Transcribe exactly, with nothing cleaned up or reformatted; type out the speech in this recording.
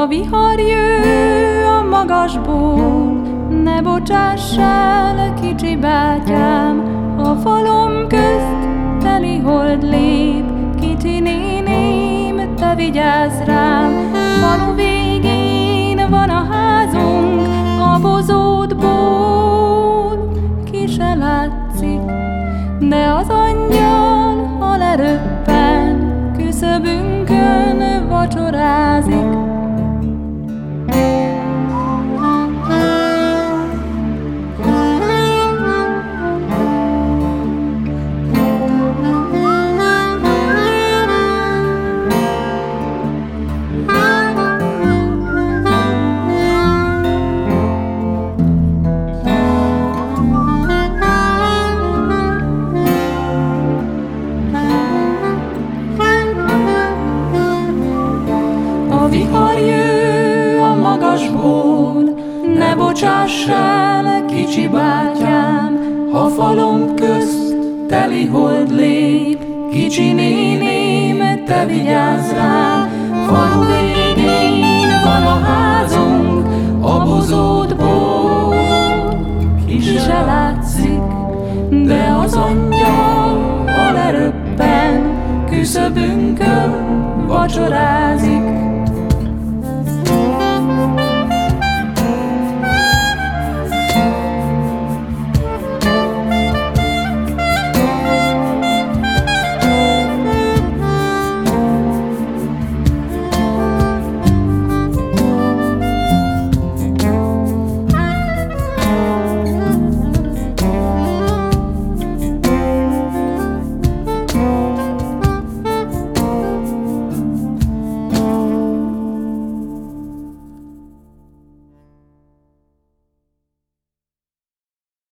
vihar jő a magasból, ne bocsáss el, kicsi bátyám, a falom közt teli hold lép. Kicsi néném, te vigyázz rám, falu végén van a házunk, a bozótból ki se látszik, de az angyal, ha leröppen, küszöbünkön vacsorázik. A vihar jő a magasból, ne bocsáss el, kicsi bátyám, ha falom közt teli hold lép. Kicsi néném, te vigyázz rám, falu végén van a házunk, a bozótból ki se látszik, de az angyal, ha leröppen, küszöbünkön vacsorázik.